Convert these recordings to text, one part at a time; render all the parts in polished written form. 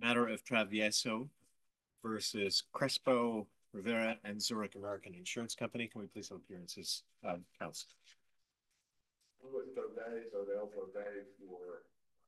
Matter of Travieso versus Crespo, Rivera, and Zurich American Insurance Company. Can we please have appearances? Counsel. Louis Baudet, Odell Baudet for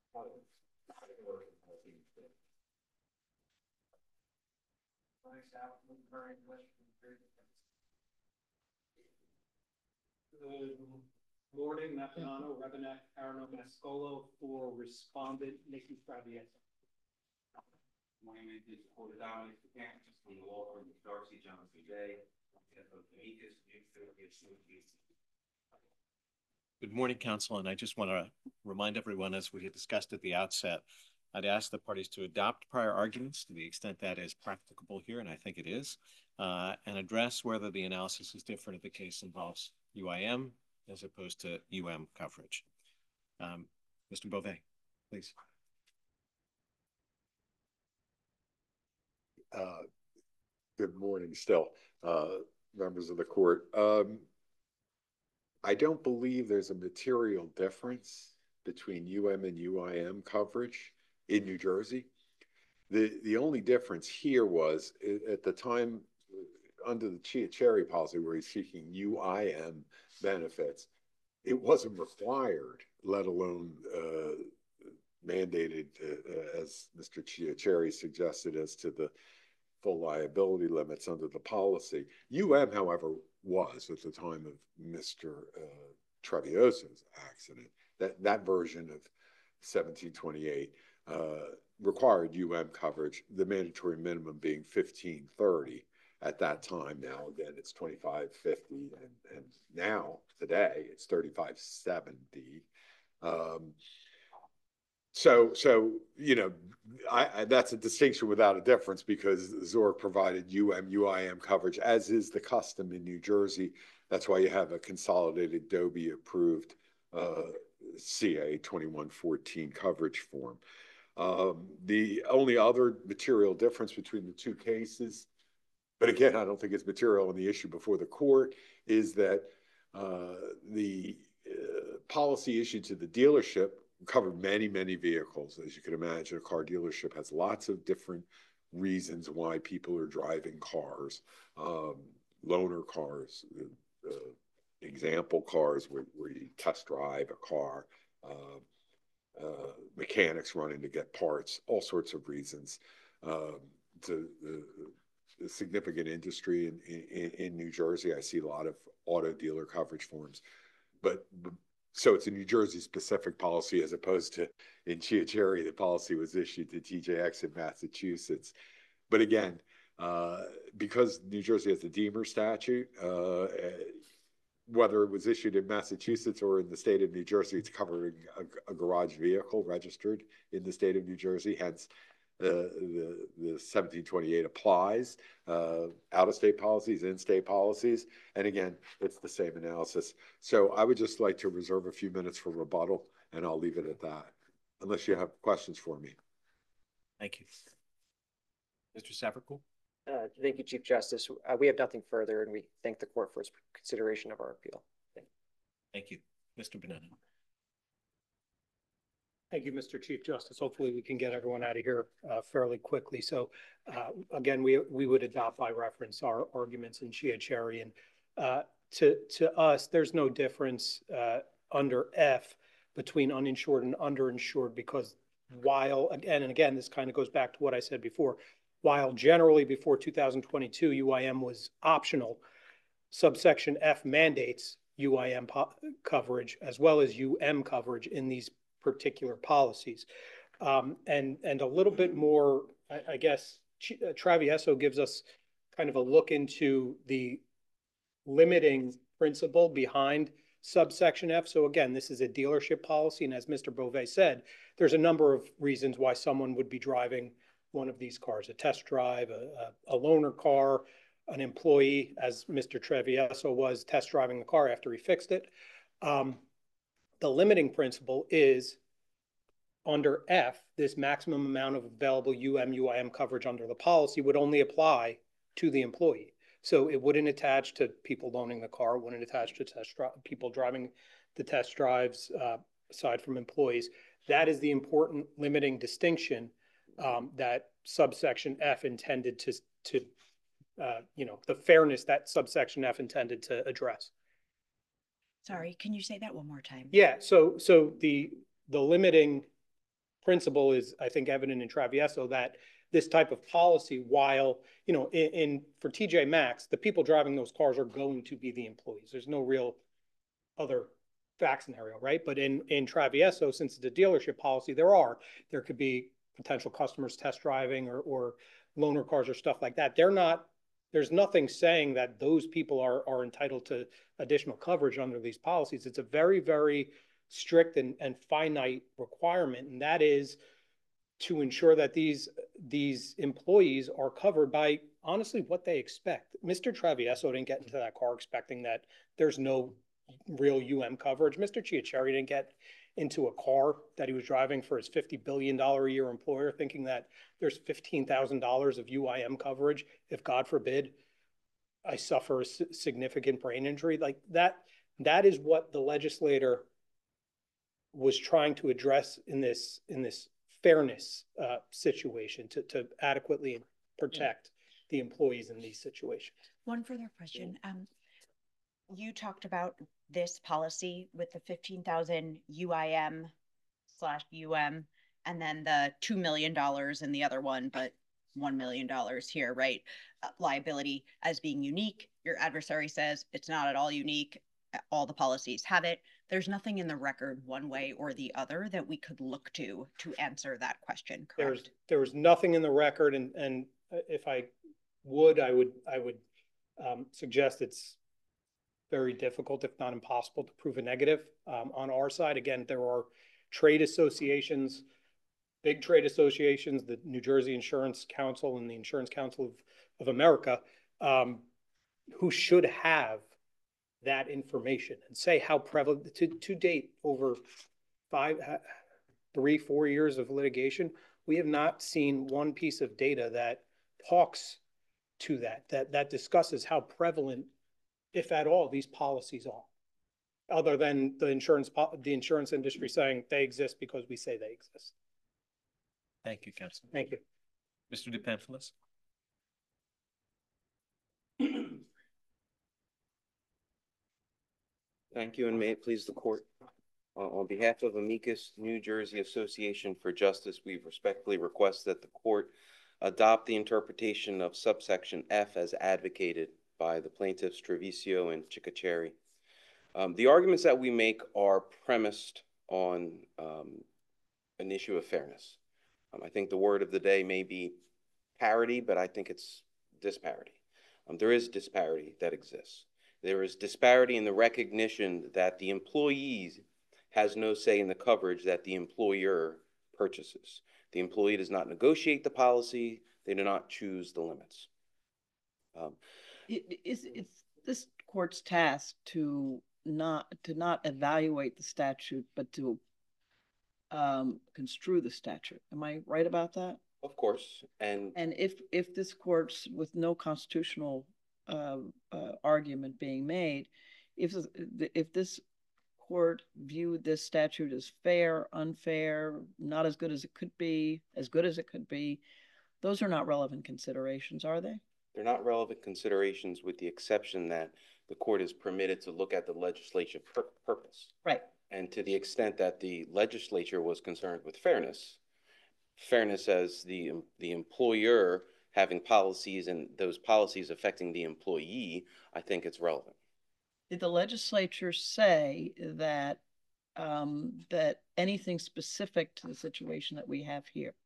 Good morning, Mapiano, Revenak, Arano, Mascolo for respondent Nikki Travieso. My name is Porter Dominic, from the law firm of Darcy Johnson Day. Good morning, counsel, and I just want to remind everyone, as we had discussed at the outset, I'd ask the parties to adopt prior arguments to the extent that is practicable here, and I think it is, and address whether the analysis is different if the case involves UIM as opposed to coverage. Mr. Beauvais, please. Good morning still, members of the court. I don't believe there's a material difference between and UIM coverage in New Jersey. The only difference here was at the time under the Chiachieri policy where he's seeking UIM benefits, it wasn't required, let alone mandated, as Mr. Chiachieri suggested, as to the full liability limits under the policy. However, was at the time of Mr. Travieso's accident. That version of 1728 required coverage, the mandatory minimum being $1,530 at that time. Now, again, it's $2,550, and now, today, it's $3,570. So you know, that's a distinction without a difference because Zurich provided UIM coverage, as is the custom in New Jersey. That's why you have a consolidated DOBI approved CA 2114 coverage form. The only other material difference between the two cases, but again, I don't think it's material in the issue before the court, is that the policy issued to the dealership covered many, many vehicles. As you can imagine, a car dealership has lots of different reasons why people are driving cars. Loaner cars, example cars where you test drive a car, mechanics running to get parts, all sorts of reasons. It's a significant industry in New Jersey. I see a lot of auto dealer coverage forms, so it's a New Jersey specific policy as opposed to in Chiachieri, the policy was issued to TJX in Massachusetts. But again, because New Jersey has the Deemer statute, whether it was issued in Massachusetts or in the state of New Jersey, it's covering a garage vehicle registered in the state of New Jersey. Hence, the 1728 applies, out-of-state policies, in-state policies, and again, it's the same analysis. So I would just like to reserve a few minutes for rebuttal, and I'll leave it at that, unless you have questions for me. Thank you. Mr. Savercool? Thank you, Chief Justice. We have nothing further, and we thank the court for its consideration of our appeal. Thank you. Mr. Bonanno. Thank you, Mr. Chief Justice. Hopefully we can get everyone out of here fairly quickly. So again, we would adopt by reference our arguments in Chiachieri. And to us, there's no difference under F between uninsured and underinsured because while, and again, this kind of goes back to what I said before, while generally before 2022, UIM was optional, subsection F mandates UIM coverage as well as coverage in these particular policies. And a little bit more, I guess, Travieso gives us kind of a look into the limiting principle behind subsection F. So again, this is a dealership policy. And as Mr. Beauvais said, there's a number of reasons why someone would be driving one of these cars, a test drive, a loaner car, an employee, as Mr. Travieso was test driving the car after he fixed it. The limiting principle is under F, this maximum amount of available UIM coverage under the policy would only apply to the employee. So it wouldn't attach to people loaning the car, wouldn't attach to people driving the test drives aside from employees. That is the important limiting distinction that subsection F intended to the fairness that subsection F intended to address. Sorry, can you say that one more time? Yeah, so the limiting principle is, I think, evident in Travieso that this type of policy, while, for TJ Maxx, the people driving those cars are going to be the employees. There's no real other fact scenario, right? But in Travieso, since it's a dealership policy, there could be potential customers test driving or loaner cars or stuff like that. There's nothing saying that those people are entitled to additional coverage under these policies. It's a very, very strict and finite requirement, and that is to ensure that these employees are covered by, honestly, what they expect. Mr. Travieso didn't get into that car expecting that there's no real coverage. Mr. Chiacheri didn't get into a car that he was driving for his $50 billion a year employer thinking that there's $15,000 of UIM coverage if, God forbid, I suffer a significant brain injury. Like that is what the legislator was trying to address in this fairness situation to adequately protect the employees in these situations. One further question. You talked about this policy with the 15,000 UIM/UM and then the $2 million in the other one, but $1 million here, right? Liability as being unique. Your adversary says it's not at all unique. All the policies have it. There's nothing in the record one way or the other that we could look to answer that question, correct? There was nothing in the record, and if I would suggest it's very difficult, if not impossible, to prove a negative on our side. Again, there are trade associations, big trade associations, the New Jersey Insurance Council and the Insurance Council of America, who should have that information and say how prevalent to date over 3-4 years of litigation. We have not seen one piece of data that talks to that discusses how prevalent, if at all, these policies are, other than the insurance industry saying they exist because we say they exist. Thank you, Councilman. Thank you. Mr. DePantelis. Thank you, and may it please the court. On behalf of Amicus New Jersey Association for Justice, we respectfully request that the court adopt the interpretation of subsection F as advocated by the plaintiffs Travieso and Chiacheri. The arguments that we make are premised on an issue of fairness. I think the word of the day may be parity, but I think it's disparity. There is disparity that exists. There is disparity in the recognition that the employee has no say in the coverage that the employer purchases. The employee does not negotiate the policy. They do not choose the limits. It's this court's task to not evaluate the statute, but to construe the statute. Am I right about that? Of course. And if this court's, with no constitutional argument being made, if this court viewed this statute as fair, unfair, not as good as it could be, as good as it could be, those are not relevant considerations, are they? They're not relevant considerations, with the exception that the court is permitted to look at the legislative purpose. Right. And to the extent that the legislature was concerned with fairness as the employer having policies and those policies affecting the employee, I think it's relevant. Did the legislature say that that anything specific to the situation that we have here?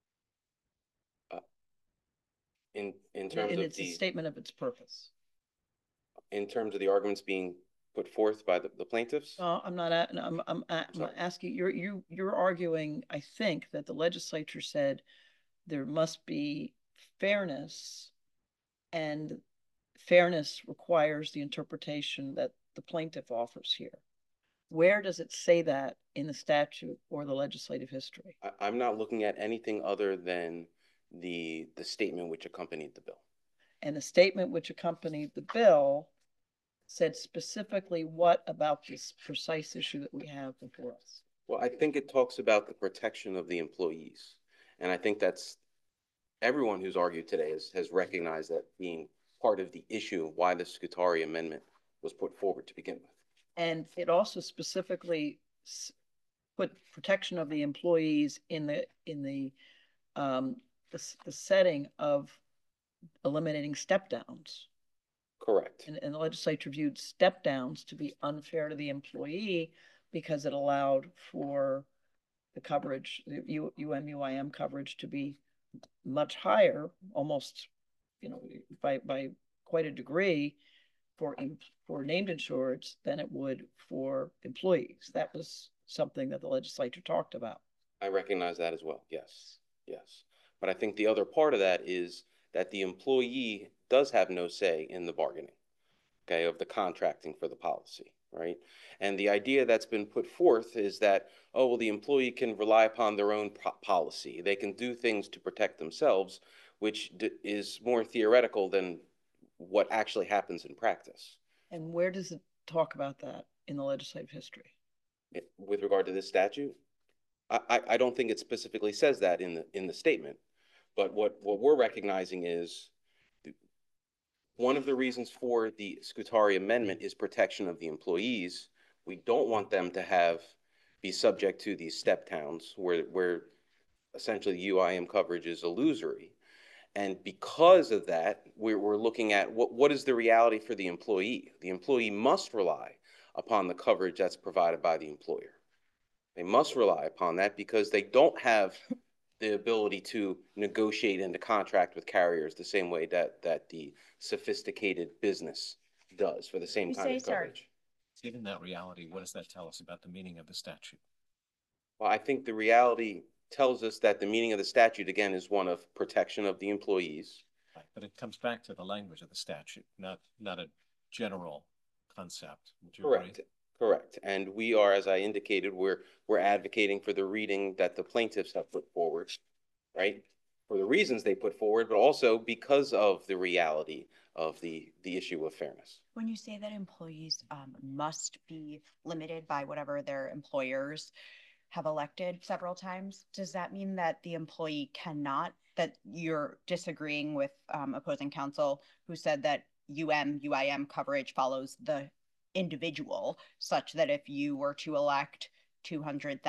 In terms and of it's a statement of its purpose. In terms of the arguments being put forth by the plaintiffs? No, I'm not. I'm asking. You're arguing, I think, that the legislature said there must be fairness, and fairness requires the interpretation that the plaintiff offers here. Where does it say that in the statute or the legislative history? I'm not looking at anything other than the statement which accompanied the bill. And the statement which accompanied the bill said specifically what about this precise issue that we have before us? Well, I think it talks about the protection of the employees. And I think that's, everyone who's argued today has recognized that being part of the issue why the Scutari amendment was put forward to begin with. And it also specifically put protection of the employees in the setting of eliminating step downs. Correct. And the legislature viewed step downs to be unfair to the employee because it allowed for the coverage, the UM/UIM coverage to be much higher, almost, by quite a degree for named insureds than it would for employees. That was something that the legislature talked about. I recognize that as well. Yes, yes. But I think the other part of that is that the employee does have no say in the bargaining, okay, of the contracting for the policy, right? And the idea that's been put forth is that, oh, well, the employee can rely upon their own policy. They can do things to protect themselves, which is more theoretical than what actually happens in practice. And where does it talk about that in the legislative history? With regard to this statute, I don't think it specifically says that in the statement, but what we're recognizing is one of the reasons for the Scutari amendment is protection of the employees. We don't want them to be subject to these step downs where essentially UIM coverage is illusory. And because of that, we're looking at what is the reality for the employee. The employee must rely upon the coverage that's provided by the employer. They must rely upon that because they don't have the ability to negotiate and to contract with carriers the same way that the sophisticated business does for the same kind of coverage. Given that reality, what does that tell us about the meaning of the statute? Well, I think the reality tells us that the meaning of the statute, again, is one of protection of the employees. Right, but it comes back to the language of the statute, not a general concept. Would you Correct. agree? Correct. And we are, as I indicated, we're advocating for the reading that the plaintiffs have put forward, right? For the reasons they put forward, but also because of the reality of the issue of fairness. When you say that employees must be limited by whatever their employers have elected several times, does that mean that the employee cannot, that you're disagreeing with opposing counsel who said that UIM coverage follows the individual, such that if you were to elect $200,000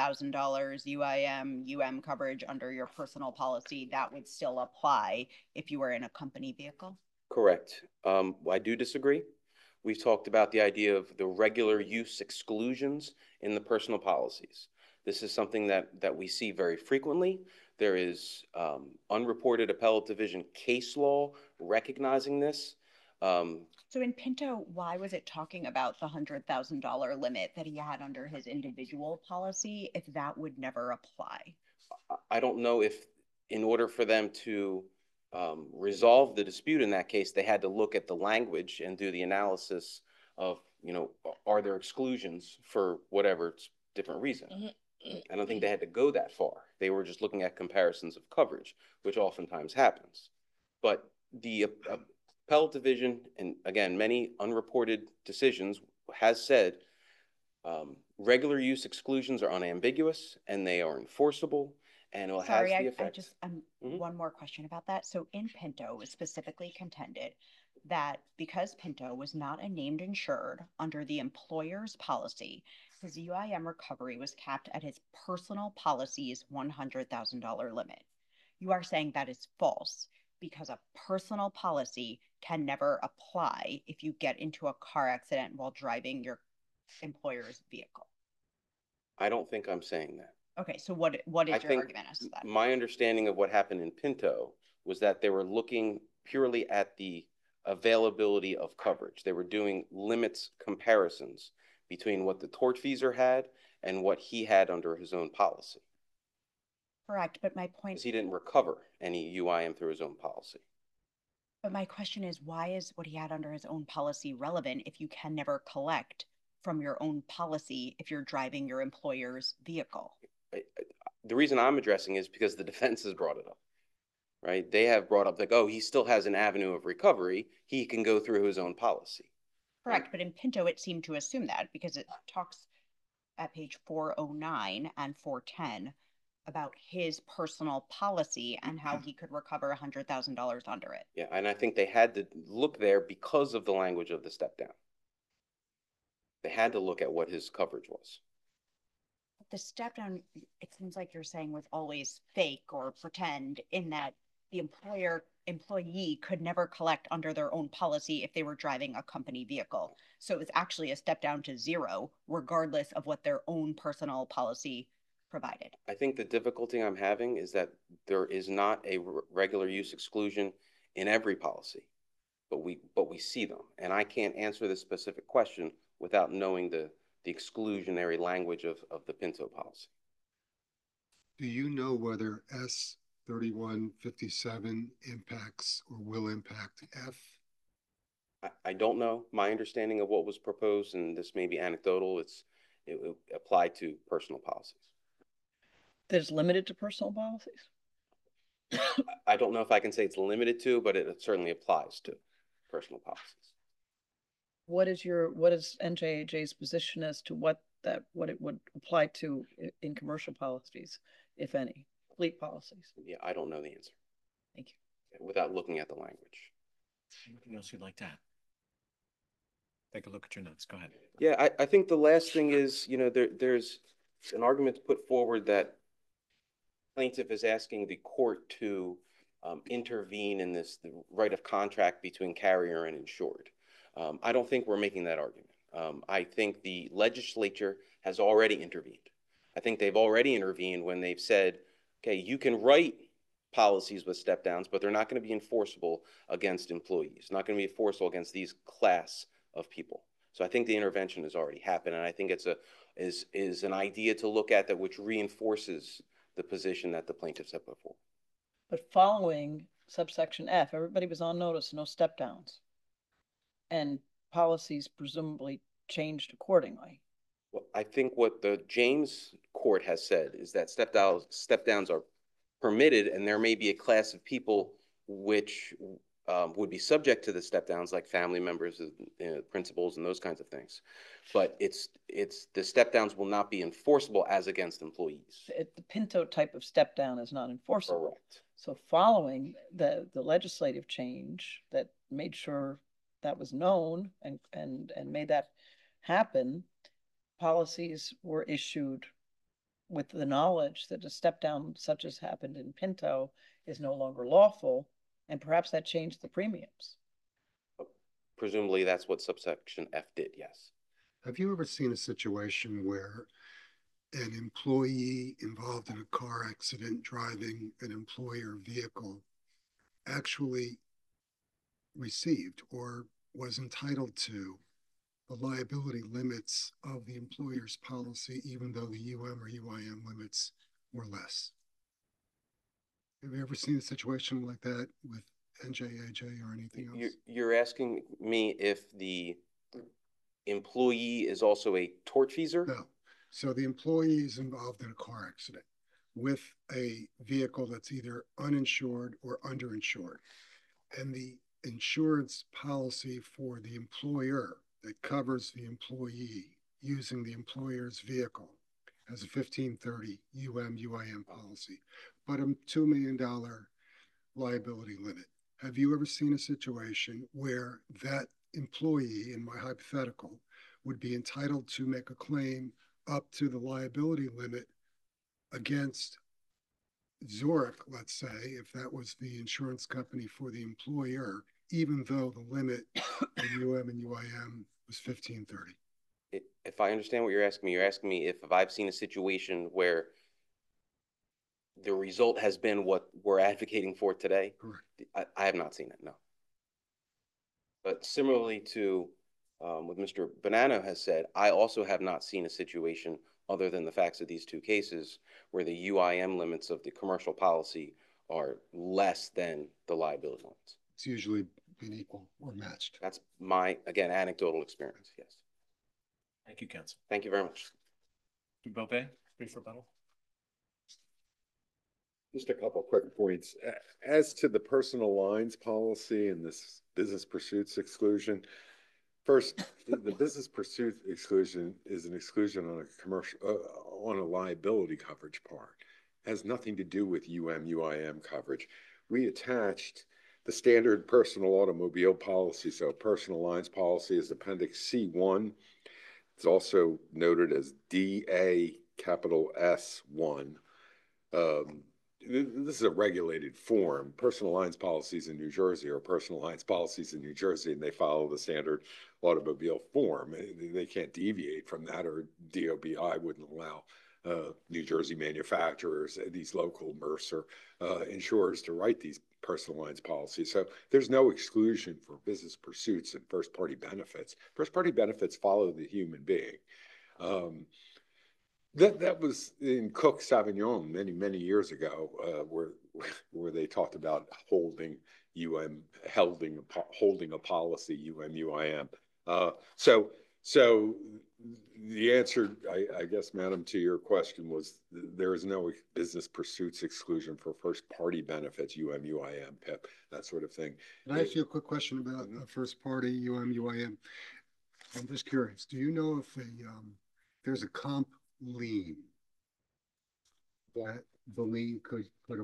UM coverage under your personal policy, that would still apply if you were in a company vehicle? Correct. I do disagree. We've talked about the idea of the regular use exclusions in the personal policies. This is something that we see very frequently. There is unreported appellate division case law recognizing this. So in Pinto, why was it talking about the $100,000 limit that he had under his individual policy if that would never apply? I don't know if in order for them to resolve the dispute in that case, they had to look at the language and do the analysis of, are there exclusions for whatever different reason? I don't think they had to go that far. They were just looking at comparisons of coverage, which oftentimes happens. But the appellate division, and again, many unreported decisions, has said regular use exclusions are unambiguous and they are enforceable, and it will have the effect. One more question about that. So in Pinto, it was specifically contended that because Pinto was not a named insured under the employer's policy, his UIM recovery was capped at his personal policy's $100,000 limit. You are saying that is false because a personal policy can never apply if you get into a car accident while driving your employer's vehicle. I don't think I'm saying that. Okay, so what is your argument as to that? My understanding of what happened in Pinto was that they were looking purely at the availability of coverage. They were doing limits comparisons between what the tortfeasor had and what he had under his own policy. Correct, but my point is he didn't recover any UIM through his own policy. But my question is, why is what he had under his own policy relevant if you can never collect from your own policy if you're driving your employer's vehicle? The reason I'm addressing is because the defense has brought it up, right? They have brought up like, oh, he still has an avenue of recovery. He can go through his own policy. Correct, but in Pinto, it seemed to assume that because it talks at page 409 and 410 about his personal policy and how he could recover $100,000 under it. Yeah, and I think they had to look there because of the language of the step down. They had to look at what his coverage was. The step down, it seems like you're saying, was always fake or pretend, in that the employee could never collect under their own policy if they were driving a company vehicle. So it was actually a step down to zero, regardless of what their own personal policy provided. I think the difficulty I'm having is that there is not a regular use exclusion in every policy, but we see them. And I can't answer this specific question without knowing the exclusionary language of the Pinto policy. Do you know whether S 3157 impacts or will impact F? I don't know. My understanding of what was proposed, and this may be anecdotal, it applied to personal policies. That is limited to personal policies? I don't know if I can say it's limited to, but it certainly applies to personal policies. What is NJAJ's position as to what it would apply to in commercial policies, if any, fleet policies? Yeah, I don't know the answer. Thank you. Without looking at the language. Anything else you'd like to add? Take a look at your notes. Go ahead. Yeah, I think the last thing is, there's an argument to put forward that plaintiff is asking the court to intervene in the right of contract between carrier and insured. I don't think we're making that argument. I think the legislature has already intervened. I think they've already intervened when they've said, okay, you can write policies with step downs, but they're not going to be enforceable against employees, not going to be enforceable against these class of people. So I think the intervention has already happened, and I think it's is an idea to look at that which reinforces the position that the plaintiffs have put forward. But following subsection F, everybody was on notice, no step downs. And policies presumably changed accordingly. Well, I think what the James court has said is that step downs are permitted, and there may be a class of people which would be subject to the step downs, like family members, principals, and those kinds of things. But the step downs will not be enforceable as against employees. The Pinto type of step down is not enforceable. Correct. So following the legislative change that made sure that was known and made that happen, policies were issued with the knowledge that a step down such as happened in Pinto is no longer lawful, and perhaps that changed the premiums. Presumably that's what subsection F did, yes. Have you ever seen a situation where an employee involved in a car accident driving an employer vehicle actually received or was entitled to the liability limits of the employer's policy, even though the UM or UIM limits were less? Have you ever seen a situation like that with NJAJ or anything else? You're asking me if the employee is also a tortfeasor? No. So the employee is involved in a car accident with a vehicle that's either uninsured or underinsured. And the insurance policy for the employer that covers the employee using the employer's vehicle has a 1530 UM/UIM policy, but a $2 million liability limit. Have you ever seen a situation where that employee, in my hypothetical, would be entitled to make a claim up to the liability limit against Zurich, let's say, if that was the insurance company for the employer, even though the limit in UM and UIM was 1530? If I understand what you're asking me if I've seen a situation where the result has been what we're advocating for today. Correct. I have not seen it, no. But similarly to what Mr. Bonanno has said, I also have not seen a situation other than the facts of these two cases where the UIM limits of the commercial policy are less than the liability limits. It's usually been equal or matched. That's my, again, anecdotal experience, yes. Thank you, counsel. Thank you very much. Beauvais, brief rebuttal. Just a couple quick points. As to the personal lines policy and this business pursuits exclusion, first, the business pursuit exclusion is an exclusion on a commercial, on a liability coverage part. has nothing to do with UM/UIM coverage. We attached the standard personal automobile policy. So personal lines policy is Appendix C1. It's also noted as DA capital S1. This is a regulated form. Personal lines policies in New Jersey are personal lines policies in New Jersey, and they follow the standard automobile form. They can't deviate from that, or DOBI wouldn't allow New Jersey manufacturers, these local Mercer insurers to write these personal lines policies. So there's no exclusion for business pursuits and first-party benefits. First-party benefits follow the human being. That was in Cook Savignon many years ago, where they talked about holding a policy UM/UIM. So the answer, I guess, Madam, to your question was there is no business pursuits exclusion for first-party benefits, UM/UIM, PIP, that sort of thing. Can I ask you a quick question about first-party UM/UIM? I'm just curious. Do you know if there's a comp lien that the lien could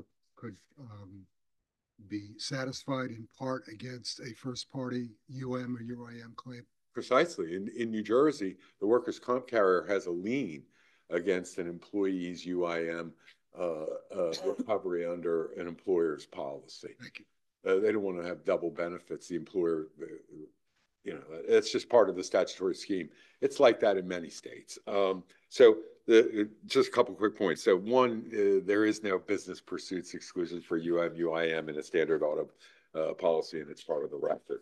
be satisfied in part against a first-party UM or UIM claim? Precisely. In New Jersey, the workers' comp carrier has a lien against an employee's UIM recovery under an employer's policy. Thank you. They don't want to have double benefits. The employer, it's just part of the statutory scheme. It's like that in many states. Just a couple quick points. So one, there is no business pursuits exclusion for UM/UIM in a standard auto policy, and it's part of the record.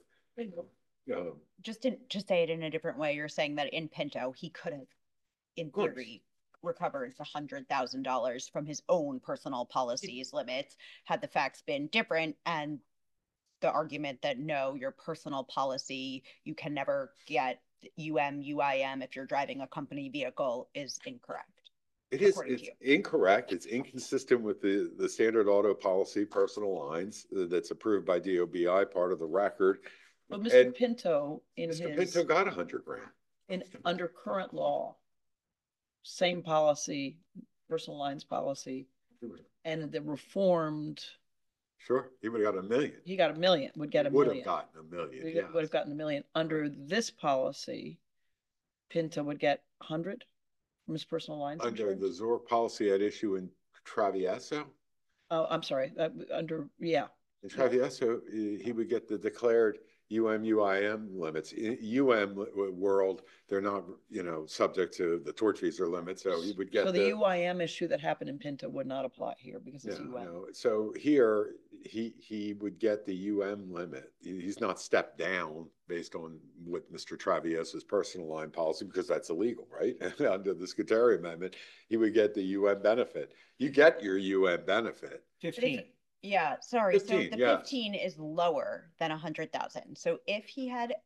Just to say it in a different way, you're saying that in Pinto, he could have, in theory, recovered $100,000 from his own personal policies limits had the facts been different, and the argument that no, your personal policy, you can never get UM/UIM if you're driving a company vehicle is incorrect. It's incorrect. It's inconsistent with the standard auto policy, personal lines, that's approved by DOBI, part of the record. Well, Mr. Pinto, Pinto got $100,000. Under current law, same policy, personal lines policy, and the reformed. Sure, he would have got $1 million. He got $1 million. Would get $1 million. Would have gotten $1 million. Yes. Would have gotten $1 million. Under this policy, Pinto would get 100 from his personal lines. Under the Zork policy at issue in Travieso. Oh, I'm sorry. In Travieso, he would get the declared UM/UIM limits. In UM world, they're not, subject to the tortfeasor limit, so he would get. So the UIM issue that happened in Pinto would not apply here because it's UM. No. So here, he would get the UM limit. He's not stepped down based on what Mr. Travieso's personal line policy, because that's illegal, right? Under the Scuteri Amendment, he would get the UM benefit. You get your UM benefit. 15. Yeah, sorry. 15, so the 15 is lower than 100,000. So if he had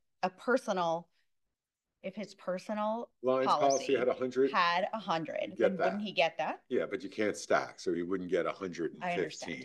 if his personal lines policy had 100, then wouldn't he get that? Yeah, but you can't stack, so he wouldn't get 115. I understand.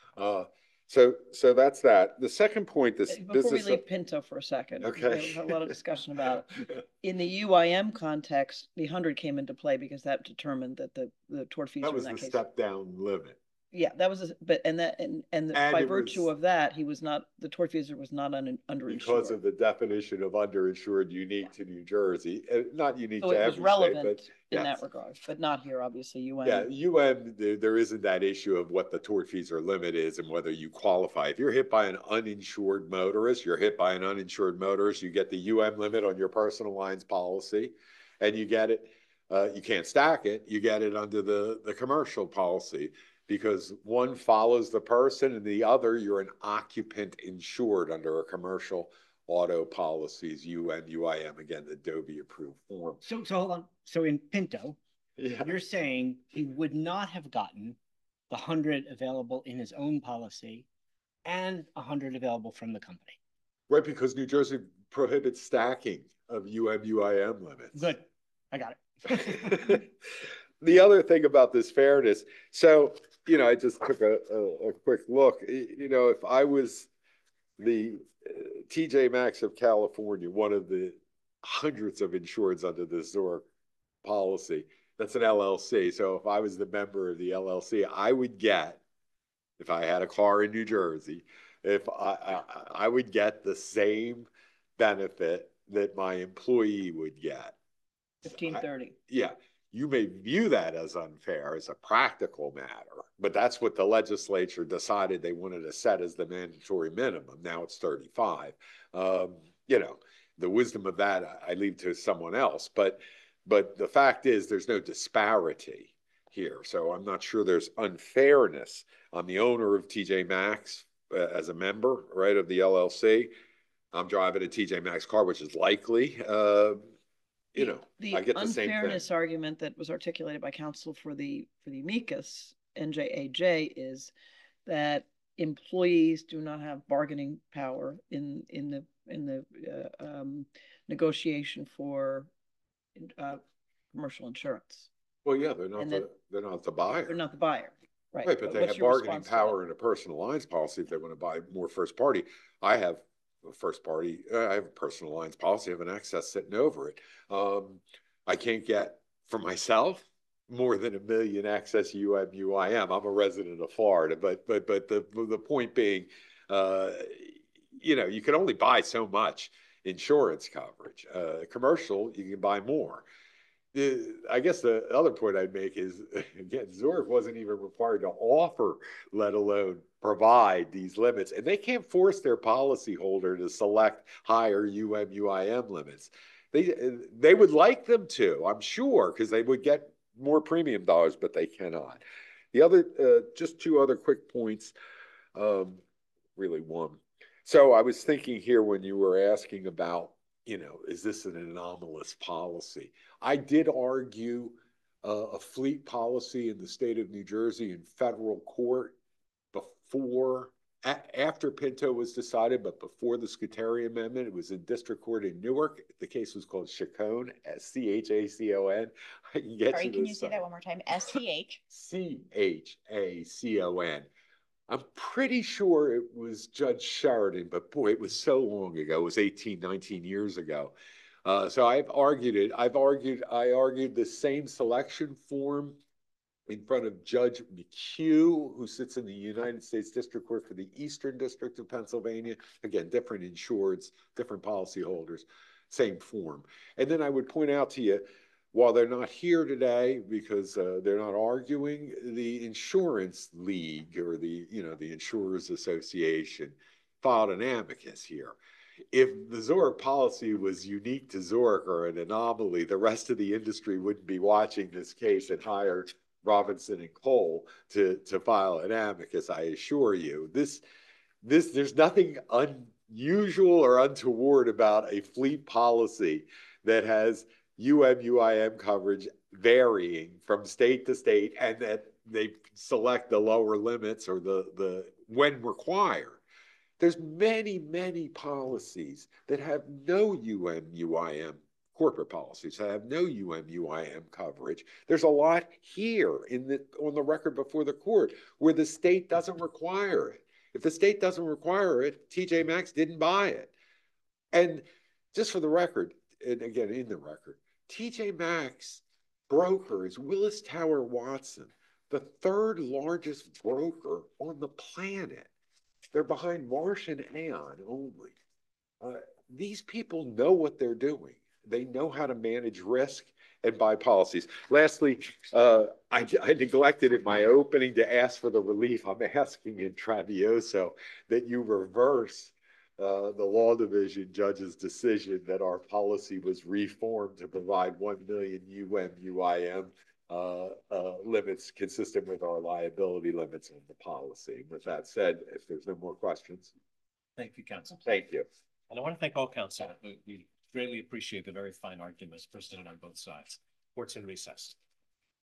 So that's that. The second point, before we leave Pinto for a second, okay, we had a lot of discussion about it. In the UIM context, the 100 came into play because that determined that the tortfeasor that was in that the case, step down limit. Yeah, that was, by virtue of that, he was not, the tortfeasor was not underinsured. Because of the definition of underinsured unique to New Jersey, not unique to it every was relevant state, in that regard, but not here, obviously, UM. Yeah, UM, there isn't that issue of what the tortfeasor limit is and whether you qualify. If you're hit by an uninsured motorist, you get the UM limit on your personal lines policy, and you get it, you can't stack it, you get it under the commercial policy. Because one follows the person and the other, you're an occupant insured under a commercial auto policies, UM/UIM, again, the Adobe approved form. So hold on. So in Pinto, you're saying he would not have gotten the 100 available in his own policy and 100 available from the company. Right, because New Jersey prohibits stacking of UM/UIM limits. Good. I got it. The other thing about this fairness, so, I just took a quick look. If I was the TJ Maxx of California, one of the hundreds of insureds under the Zork policy, That's an LLC. So if I was the member of the LLC, I would get, if I had a car in New Jersey, if I would get the same benefit that my employee would get. 1530. Yeah, you may view that as unfair as a practical matter, but that's what the legislature decided they wanted to set as the mandatory minimum. Now it's 35. You know, the wisdom of that I leave to someone else, but the fact is there's no disparity here. So I'm not sure there's unfairness. I'm the owner of TJ Maxx as a member, right, of the LLC. I'm driving a TJ Maxx car, which is likely, you know, I get the same thing. The unfairness argument that was articulated by counsel for the amicus, NJAJ, is that employees do not have bargaining power in the negotiation for commercial insurance. Well, yeah, they're not the buyer. They're not the buyer, right? Right, but they have bargaining power in a personal lines policy if they want to buy more first party. I have a first party. I have a personal lines policy. I have an excess sitting over it. I can't get for myself more than $1 million excess UM/UIM. I'm a resident of Florida, but the point being, you know, you can only buy so much insurance coverage. Commercial, you can buy more. I guess the other point I'd make is, again, Zurich wasn't even required to offer, let alone provide these limits. And they can't force their policyholder to select higher UM/UIM limits. They would like them to, I'm sure, because they would get more premium dollars, but they cannot. The other, just two other quick points, really one. So I was thinking here when you were asking about, you know, is this an anomalous policy? I did argue a fleet policy in the state of New Jersey in federal court after Pinto was decided, but before the Scuteri Amendment. It was in district court in Newark. The case was called Chacon, SCHACON. I can get Sorry, you can you say that one more time? SCH? CHACON. I'm pretty sure it was Judge Sheridan, but boy, it was so long ago. It was 18, 19 years ago. So I've argued it. I argued the same selection form in front of Judge McHugh, who sits in the United States District Court for the Eastern District of Pennsylvania. Again, different insureds, different policyholders, same form. And then I would point out to you, while they're not here today because they're not arguing, the Insurance League or the Insurers Association filed an amicus here. If the Zurich policy was unique to Zurich or an anomaly, the rest of the industry wouldn't be watching this case and hired Robinson and Cole to file an amicus. I assure you, there's nothing unusual or untoward about a fleet policy that has UM/UIM coverage varying from state to state, and that they select the lower limits or the when required. There's many policies that have no UM/UIM, corporate policies that have no UM/UIM coverage. There's a lot here on the record before the court where the state doesn't require it. If the state doesn't require it, TJ Maxx didn't buy it. And just for the record, and again in the record, TJ Maxx broker is Willis Tower Watson, the third largest broker on the planet. They're behind Marsh and Aon only. These people know what they're doing. They know how to manage risk and buy policies. Lastly, I neglected in my opening to ask for the relief. I'm asking in Travioso that you reverse the law division judge's decision that our policy was reformed to provide 1 million UM/UIM limits consistent with our liability limits in the policy. With that said, if there's no more questions. Thank you, counsel. Thank you. And I want to thank all counsel. We greatly appreciate the very fine arguments presented on both sides. Court's in recess.